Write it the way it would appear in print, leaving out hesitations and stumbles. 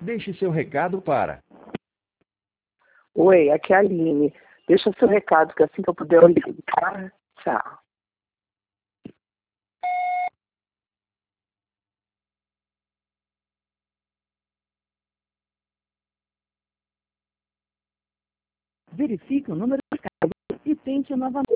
Deixe seu recado para... Oi, aqui é a Aline. Deixa seu recado, que assim que eu puder eu ligo, tá? Tchau. Verifique o número de casa e tente novamente.